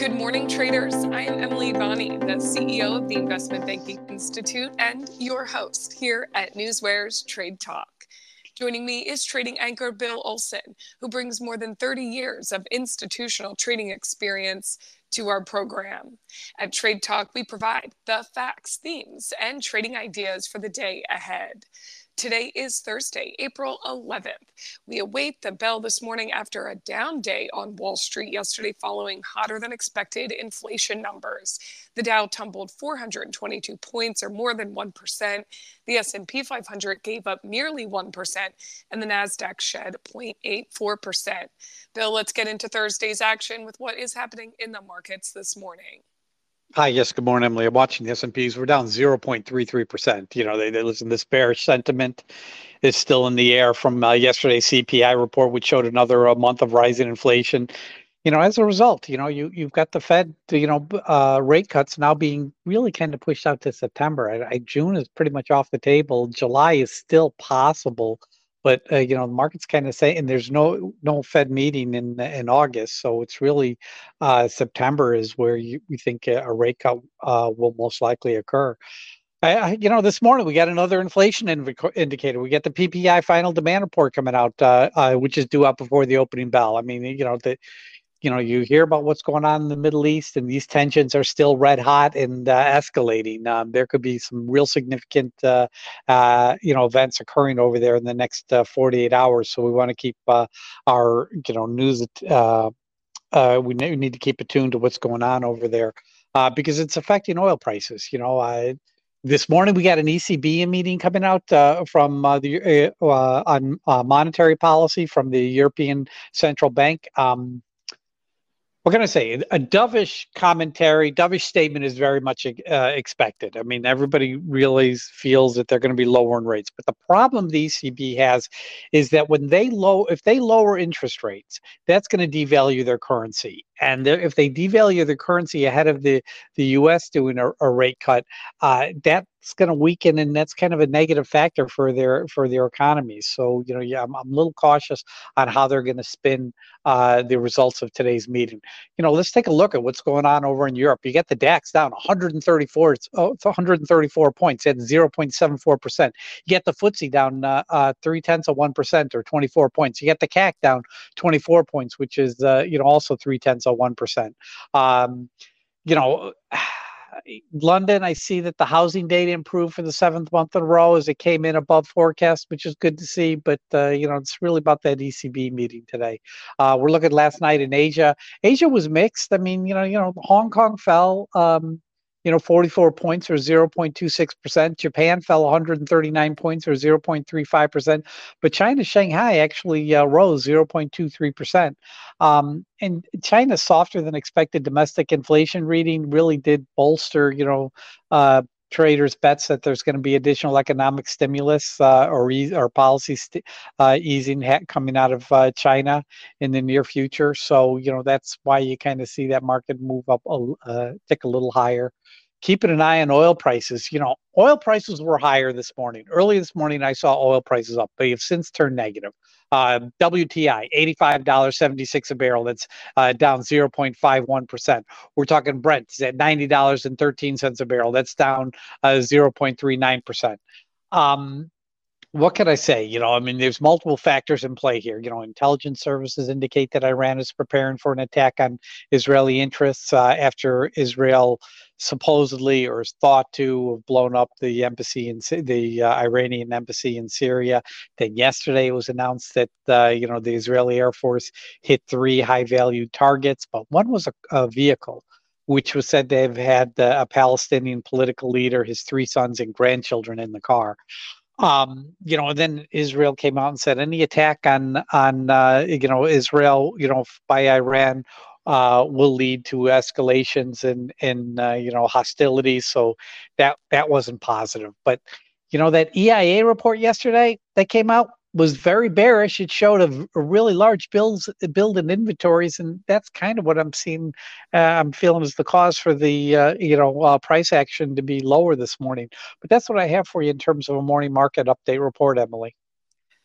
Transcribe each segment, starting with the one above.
Good morning, traders. I am Emily Bonney, the CEO of the Investment Banking Institute and your host here at Newsware's Trade Talk. Joining me is trading anchor Bill Olson, who brings more than 30 years of institutional trading experience to our program. At Trade Talk, we provide the facts, themes, and trading ideas for the day ahead. Today is Thursday, April 11th. We await the bell this morning after a down day on Wall Street yesterday following hotter than expected inflation numbers. The Dow tumbled 422 points or more than 1%. The S&P 500 gave up nearly 1%, and the Nasdaq shed 0.84%. Bill, let's get into Thursday's action with what is happening in the markets this morning. Hi, yes, good morning, Emily. I'm watching the S&Ps. We're down 0.33%. They listen, this bearish sentiment is still in the air from yesterday's CPI report, which showed another month of rising inflation. As a result, you've got the Fed, rate cuts now being really kind of pushed out to September. June is pretty much off the table. July is still possible. But the market's kind of saying, and there's no Fed meeting in August, so it's really September is where we think a rate cut will most likely occur. This morning we got another inflation indicator. We get the PPI final demand report coming out, which is due out before the opening bell. I mean, you hear about what's going on in the Middle East, and these tensions are still red hot and escalating. There could be some real significant, events occurring over there in the next 48 hours. So we want to keep our, news. We need to keep attuned to what's going on over there because it's affecting oil prices. This morning we got an ECB meeting coming out from on monetary policy from the European Central Bank. What can I say? A dovish commentary, dovish statement is very much expected. I mean, everybody really feels that they're going to be lowering rates. But the problem the ECB has is that if they lower interest rates, that's going to devalue their currency. And if they devalue their currency ahead of the U.S. doing a rate cut, that's going to weaken, and that's kind of a negative factor for their economies. So, I'm a little cautious on how they're going to spin the results of today's meeting. Let's take a look at what's going on over in Europe. You get the DAX down 134. It's 134 points at 0.74%. You get the FTSE down 0.3% or 24 points. You get the CAC down 24 points, which is also 0.3%. London, I see that the housing data improved for the 7th month in a row as it came in above forecast, which is good to see. But, it's really about that ECB meeting today. We're looking last night in Asia. Asia was mixed. I mean, Hong Kong fell, 44 points or 0.26%. Japan fell 139 points or 0.35%. But China's Shanghai actually rose 0.23%. And China's softer than expected domestic inflation reading really did bolster, traders' bets that there's going to be additional economic stimulus or policy easing coming out of China in the near future. So, that's why you kind of see that market move up, tick a little higher. Keeping an eye on oil prices. Oil prices were higher this morning. Early this morning, I saw oil prices up. They have since turned negative. WTI, $85.76 a barrel. That's down 0.51%. We're talking Brent is at $90.13 a barrel. That's down 0.39%. What can I say? There's multiple factors in play here. Intelligence services indicate that Iran is preparing for an attack on Israeli interests after Israel supposedly or is thought to have blown up the embassy in the Iranian embassy in Syria. Then yesterday it was announced that the Israeli Air Force hit 3 high-value targets, but one was a vehicle which was said to have had a Palestinian political leader, his 3 sons and grandchildren in the car. And then Israel came out and said any attack on Israel, by Iran, will lead to escalations and hostilities. So that wasn't positive. But that EIA report yesterday that came out was very bearish. It showed a really large build in inventories, and that's kind of what I'm seeing. I'm feeling is the cause for the price action to be lower this morning. But that's what I have for you in terms of a morning market update report, Emily.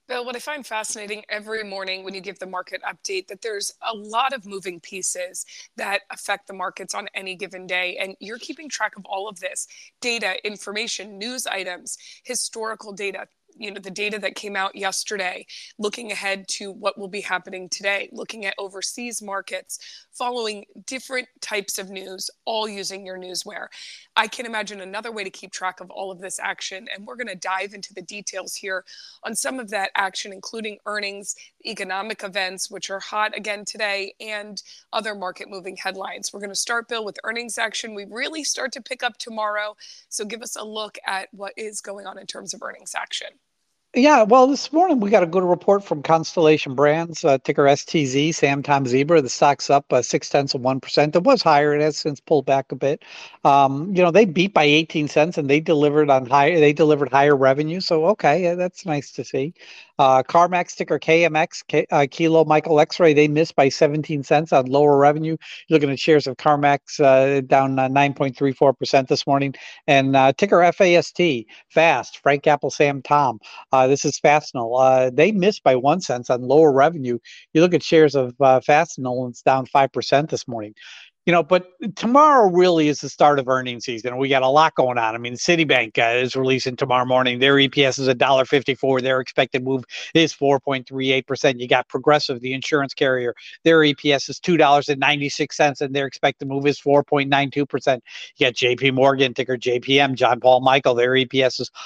Bill, what I find fascinating every morning when you give the market update, that there's a lot of moving pieces that affect the markets on any given day. And you're keeping track of all of this data, information, news items, historical data. The data that came out yesterday, looking ahead to what will be happening today, looking at overseas markets, following different types of news, all using your Newsware. I can imagine another way to keep track of all of this action. And we're going to dive into the details here on some of that action, including earnings, economic events, which are hot again today, and other market moving headlines. We're going to start, Bill, with earnings action. We really start to pick up tomorrow. So give us a look at what is going on in terms of earnings action. Yeah, well, this morning we got a good report from Constellation Brands, ticker STZ, Sam Tom Zebra. The stock's up 0.6%. It was higher. It has since pulled back a bit. They beat by 18 cents and they delivered higher revenue. So, okay, yeah, that's nice to see. CarMax, ticker KMX, Kilo Michael X-Ray, they missed by 17 cents on lower revenue. You're looking at shares of CarMax down 9.34% this morning. And ticker FAST, Fast, Frank Apple, Sam Tom. This is Fastenal. They missed by 1 cent on lower revenue. You look at shares of Fastenal, and it's down 5% this morning. But tomorrow really is the start of earnings season. We got a lot going on. I mean, Citibank is releasing tomorrow morning. Their EPS is $1.54. Their expected move is 4.38%. You got Progressive, the insurance carrier. Their EPS is $2.96, and their expected move is 4.92%. You got JP Morgan, ticker JPM, John Paul Michael. Their EPS is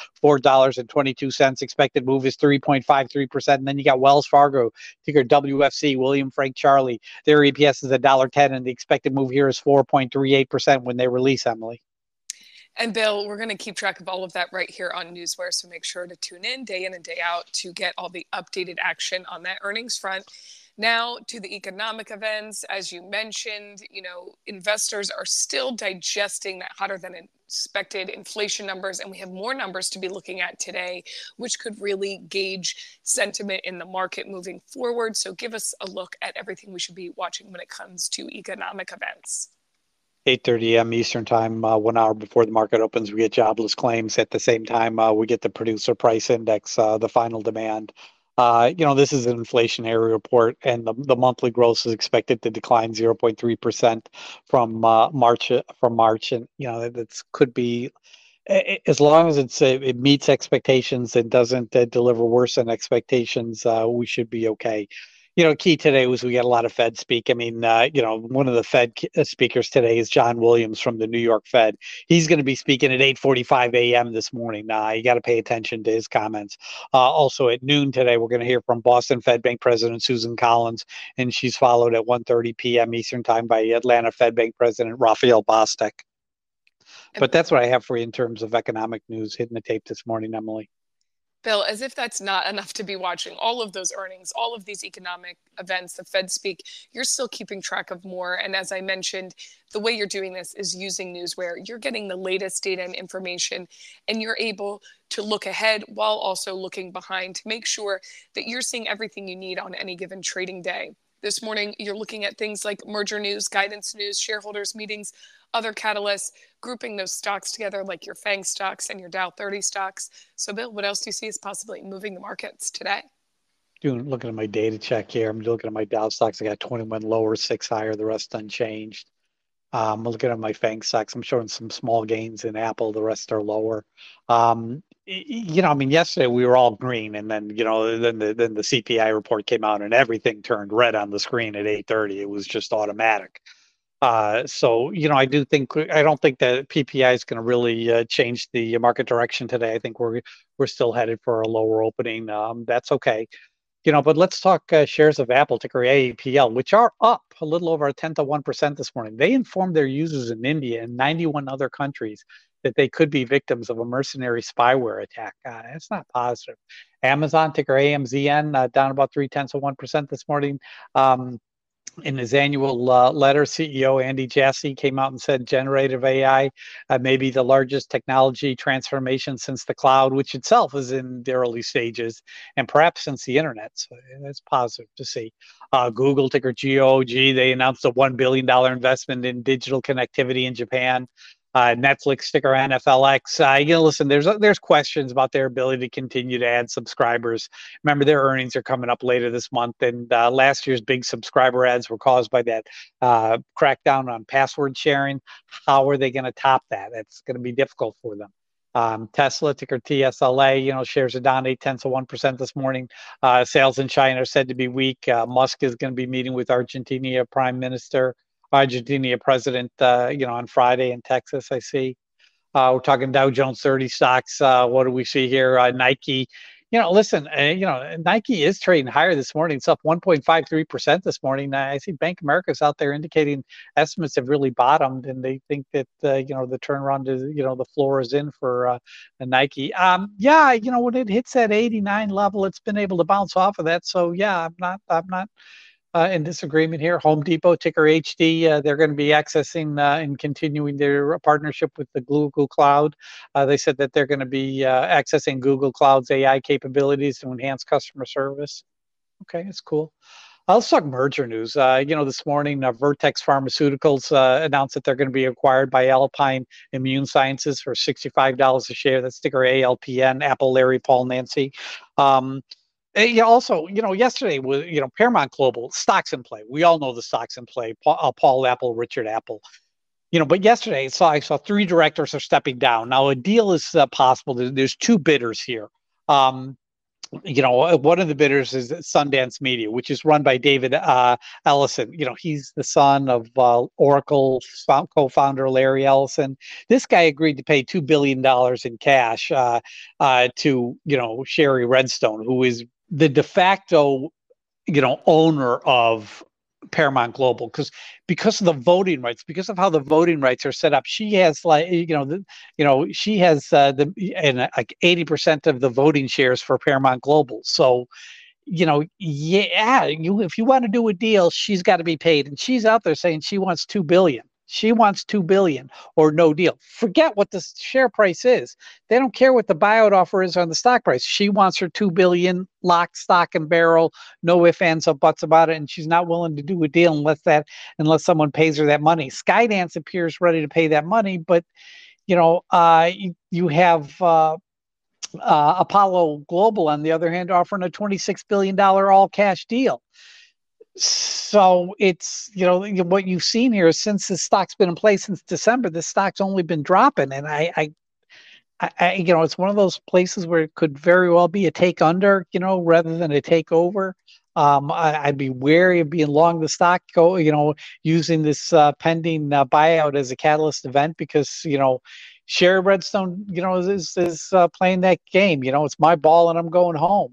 $4.22. Expected move is 3.53%. And then you got Wells Fargo, ticker WFC, William Frank Charlie. Their EPS is $1.10, and the expected move here is 4.38% when they release, Emily. And Bill, we're going to keep track of all of that right here on Newsware. So make sure to tune in day and day out to get all the updated action on that earnings front. Now to the economic events. As you mentioned, investors are still digesting that hotter than expected inflation numbers, and we have more numbers to be looking at today, which could really gauge sentiment in the market moving forward. So give us a look at everything we should be watching when it comes to economic events. 8:30 a.m. Eastern time, 1 hour before the market opens, we get jobless claims. At the same time, we get the producer price index, the final demand. This is an inflationary report, and the monthly growth is expected to decline 0.3% from March. And that could be, as long as it meets expectations and doesn't deliver worse than expectations, we should be okay. Key today was we got a lot of Fed speak. I mean, one of the Fed speakers today is John Williams from the New York Fed. He's going to be speaking at 8:45 a.m. this morning. You got to pay attention to his comments. Also at noon today, we're going to hear from Boston Fed Bank President Susan Collins, and she's followed at 1:30 p.m. Eastern time by Atlanta Fed Bank President Raphael Bostic. But that's what I have for you in terms of economic news hitting the tape this morning, Emily. Bill, as if that's not enough to be watching all of those earnings, all of these economic events, the Fed speak, you're still keeping track of more. And as I mentioned, the way you're doing this is using Newsware. You're getting the latest data and information, and you're able to look ahead while also looking behind to make sure that you're seeing everything you need on any given trading day. This morning, you're looking at things like merger news, guidance news, shareholders meetings, other catalysts, grouping those stocks together like your FANG stocks and your Dow 30 stocks. So, Bill, what else do you see is possibly moving the markets today? Looking at my data check here, I'm looking at my Dow stocks. I got 21 lower, 6 higher, the rest unchanged. I'm looking at my FANG stocks. I'm showing some small gains in Apple. The rest are lower. Yesterday we were all green, and then then the CPI report came out, and everything turned red on the screen at 8:30. It was just automatic. I don't think that PPI is going to really change the market direction today. I think we're still headed for a lower opening. That's okay. But let's talk shares of Apple, ticker AAPL, which are up a little over 1% this morning. They informed their users in India and 91 other countries that they could be victims of a mercenary spyware attack. That's not positive. Amazon, ticker AMZN, down about 0.3% this morning. In his annual letter, CEO Andy Jassy came out and said generative AI may be the largest technology transformation since the cloud, which itself is in the early stages, and perhaps since the internet. So that's positive to see. Google, ticker GOG, they announced a $1 billion investment in digital connectivity in Japan. Netflix, ticker NFLX. Listen, there's questions about their ability to continue to add subscribers. Remember, their earnings are coming up later this month, and last year's big subscriber ads were caused by that crackdown on password sharing. How are they going to top that? It's going to be difficult for them. Tesla, ticker TSLA, shares are down 0.8% this morning. Sales in China are said to be weak. Musk is going to be meeting with Argentina president, on Friday in Texas, I see. We're talking Dow Jones 30 stocks. What do we see here? Nike. Listen, Nike is trading higher this morning. It's up 1.53% this morning. I see Bank of America's out there indicating estimates have really bottomed, and they think that the turnaround is, the floor is in for Nike. When it hits that 89 level, it's been able to bounce off of that. So yeah, I'm not in disagreement here. Home Depot, ticker HD, they're going to be accessing and continuing their partnership with the Google Cloud. They said that they're going to be accessing Google Cloud's AI capabilities to enhance customer service. Okay, that's cool. Let's talk merger news. This morning, Vertex Pharmaceuticals announced that they're going to be acquired by Alpine Immune Sciences for $65 a share. That's ticker ALPN, Apple, Larry, Paul, Nancy. Also, yesterday was, Paramount Global, stocks in play. We all know the stocks in play. Paul Apple, Richard Apple. But yesterday I saw 3 directors are stepping down. Now a deal is possible. There's 2 bidders here. One of the bidders is Sundance Media, which is run by David Ellison. He's the son of Oracle co-founder Larry Ellison. This guy agreed to pay $2 billion in cash to, Sherry Redstone, who is the de facto, owner of Paramount Global, because of the voting rights, because of how the voting rights are set up. She has she has like 80% of the voting shares for Paramount Global. So, if you want to do a deal, she's got to be paid, and she's out there saying she wants $2 billion. She wants $2 billion or no deal. Forget what the share price is. They don't care what the buyout offer is on the stock price. She wants her $2 billion lock, stock, and barrel. No ifs, ands, or buts about it. And she's not willing to do a deal unless someone pays her that money. Skydance appears ready to pay that money, but you have Apollo Global, on the other hand, offering a $26 billion all cash deal. So it's, what you've seen here is, since this stock's been in place since December, this stock's only been dropping. And I it's one of those places where it could very well be a take under, rather than a takeover. I'd be wary of being long the stock, using this pending buyout as a catalyst event, because, Sherry Redstone, is playing that game. It's my ball and I'm going home.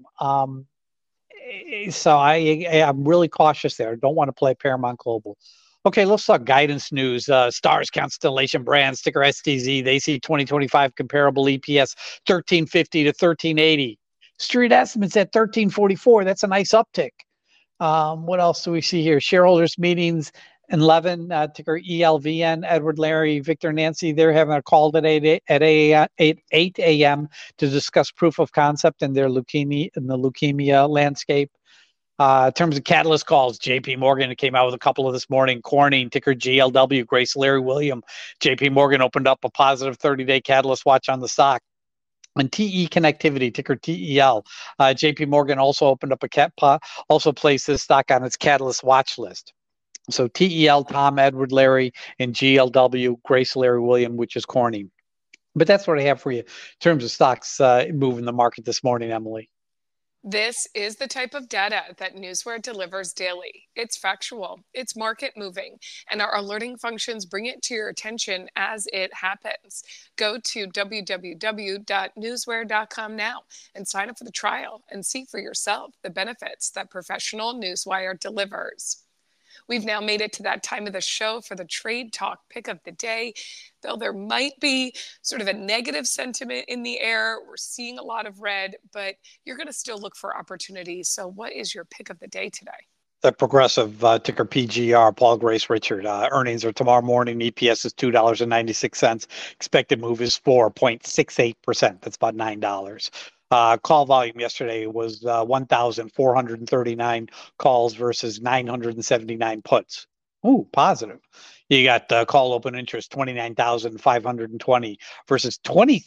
So I'm really cautious there. Don't want to play Paramount Global. Okay, let's talk guidance news. Stars Constellation Brands, ticker STZ. They see 2025 comparable EPS 1350 to 1380. Street estimates at 1344. That's a nice uptick. What else do we see here? Shareholders meetings 11, ticker ELVN, Edward, Larry, Victor, Nancy. They're having a call today at 8 a.m. to discuss proof of concept in their leukemia landscape. In terms of catalyst calls, JP Morgan came out with a couple of this morning. Corning, ticker GLW, Grace, Larry, William. JP Morgan opened up a positive 30-day catalyst watch on the stock. And TE Connectivity, ticker TEL. JP Morgan also opened up also placed this stock on its catalyst watch list. So TEL, Tom, Edward, Larry, and GLW, Grace, Larry, William, which is Corning. But that's what I have for you in terms of stocks moving the market this morning, Emily. This is the type of data that Newsware delivers daily. It's factual, it's market moving, and our alerting functions bring it to your attention as it happens. Go to www.newsware.com now and sign up for the trial and see for yourself the benefits that professional Newswire delivers. We've now made it to that time of the show for the Trade Talk pick of the day. Though there might be sort of a negative sentiment in the air, we're seeing a lot of red, but you're going to still look for opportunities. So what is your pick of the day today? The Progressive, ticker PGR, Paul, Grace, Richard. Earnings are tomorrow morning. EPS is $2.96. Expected move is 4.68%. That's about $9. Call volume yesterday was 1,439 calls versus 979 puts. Ooh, positive. You got call open interest 29,520 versus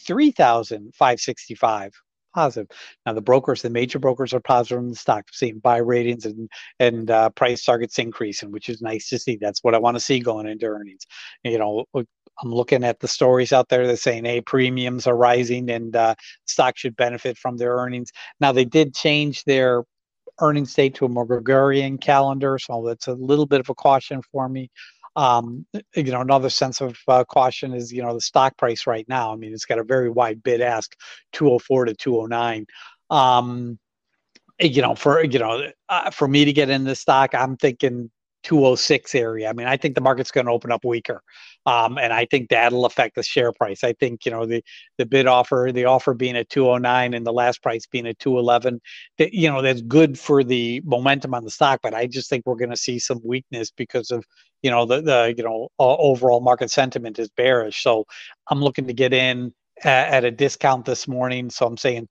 23,565. Positive. Now the major brokers are positive in the stock, seeing buy ratings and price targets increasing, which is nice to see. That's what I want to see going into earnings. I'm looking at the stories out there that saying, hey, premiums are rising and stock should benefit from their earnings. Now they did change their earnings date to a more Gregorian calendar, so that's a little bit of a caution for me. Another sense of caution is, the stock price right now. I mean, it's got a very wide bid ask, 204 to 209. For me to get in this stock, I'm thinking 206 area. I mean, I think the market's going to open up weaker. And I think that'll affect the share price. I think, the bid offer, the offer being at 209 and the last price being at 211, that's good for the momentum on the stock. But I just think we're going to see some weakness because of, overall market sentiment is bearish. So I'm looking to get in at a discount this morning. So I'm saying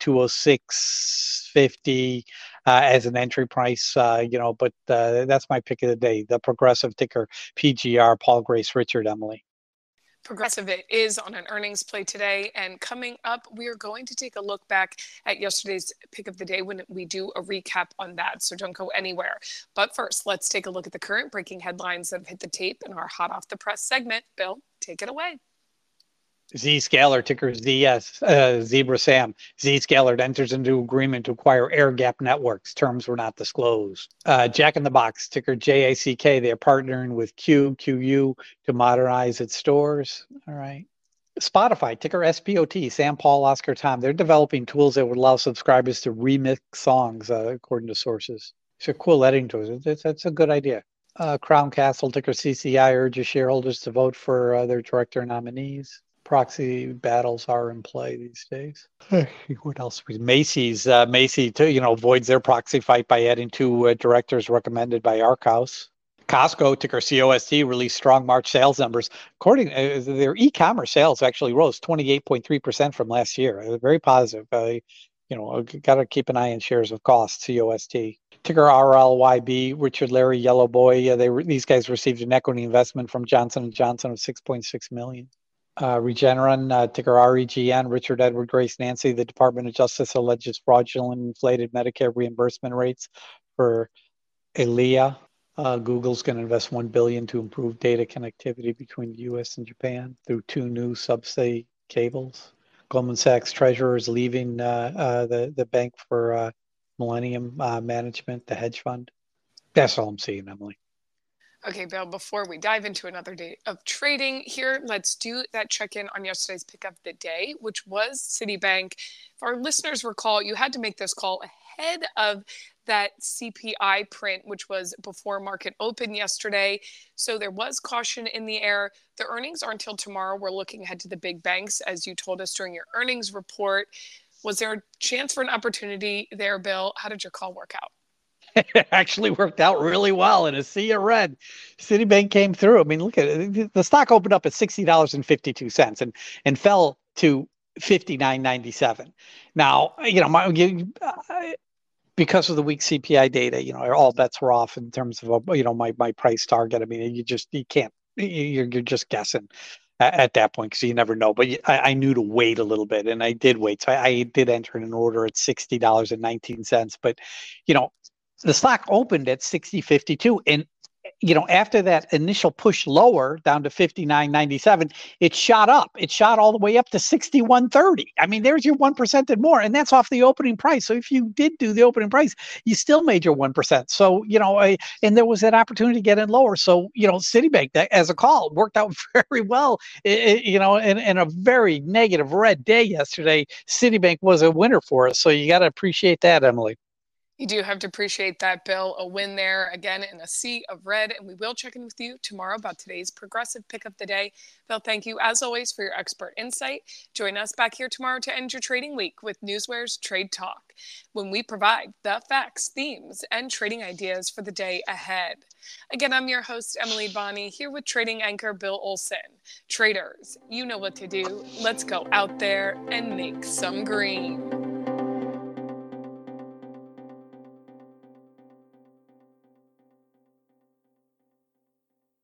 206.50 as an entry price, but that's my pick of the day. The Progressive ticker PGR, Paul Grace Richard, Emily. Progressive it is on an earnings play today. And coming up, we are going to take a look back at yesterday's pick of the day when we do a recap on that. So don't go anywhere. But first, let's take a look at the current breaking headlines that have hit the tape in our hot off the press segment. Bill, take it away. Zscaler, ticker ZS, Zebra Sam. Zscaler enters into agreement to acquire Air Gap Networks. Terms were not disclosed. Jack in the Box, ticker JACK. They are partnering with QU to modernize its stores. All right. Spotify, ticker SPOT, Sam, Paul, Oscar, Tom. They're developing tools that would allow subscribers to remix songs, according to sources. It's a cool editing tool. That's a good idea. Crown Castle, ticker CCI, urges shareholders to vote for their director nominees. Proxy battles are in play these days. What else? Macy's avoids their proxy fight by adding two directors recommended by Arkhouse. Costco, ticker COST, released strong March sales numbers. According to their e-commerce sales actually rose 28.3% from last year. Very positive. Got to keep an eye on shares of cost, COST. Ticker RLYB, Richard Larry Yellow Boy. These guys received an equity investment from Johnson & Johnson of $6.6 million. Regeneron, ticker REGN, Richard Edward Grace Nancy. The Department of Justice alleges fraudulent inflated Medicare reimbursement rates for ELIA. Google's going to invest $1 billion to improve data connectivity between the U.S. and Japan through 2 new subsea cables. Goldman Sachs treasurer is leaving the bank for Millennium Management, the hedge fund. That's all I'm seeing, Emily. Okay, Bill, before we dive into another day of trading here, let's do that check-in on yesterday's pick of the day, which was Citibank. If our listeners recall, you had to make this call ahead of that CPI print, which was before market open yesterday. So there was caution in the air. The earnings are until tomorrow. We're looking ahead to the big banks, as you told us during your earnings report. Was there a chance for an opportunity there, Bill? How did your call work out? It actually worked out really well in a sea of red. Citibank came through. I mean, look at it. The stock opened up at $60.52 and fell to $59.97. Now, because of the weak CPI data, all bets were off in terms of my price target. I mean, you can't. You're just guessing at that point because you never know. But I knew to wait a little bit, and I did wait. So I did enter an order at $60.19. But the stock opened at 60.52, and after that initial push lower down to 59.97, it shot up. It shot all the way up to 61.30. I mean, there's your 1% and more, and that's off the opening price. So if you did do the opening price, you still made your 1%. So and there was that opportunity to get in lower. So Citibank, that as a call, worked out very well. In a very negative red day yesterday, Citibank was a winner for us. So you got to appreciate that, Emily. You do have to appreciate that, Bill. A win there again in a sea of red. And we will check in with you tomorrow about today's progressive pick of the day. Bill, thank you as always for your expert insight. Join us back here tomorrow to end your trading week with Newsware's Trade Talk, when we provide the facts, themes, and trading ideas for the day ahead. Again, I'm your host, Emily Bonney, here with trading anchor Bill Olson. Traders, you know what to do. Let's go out there and make some green.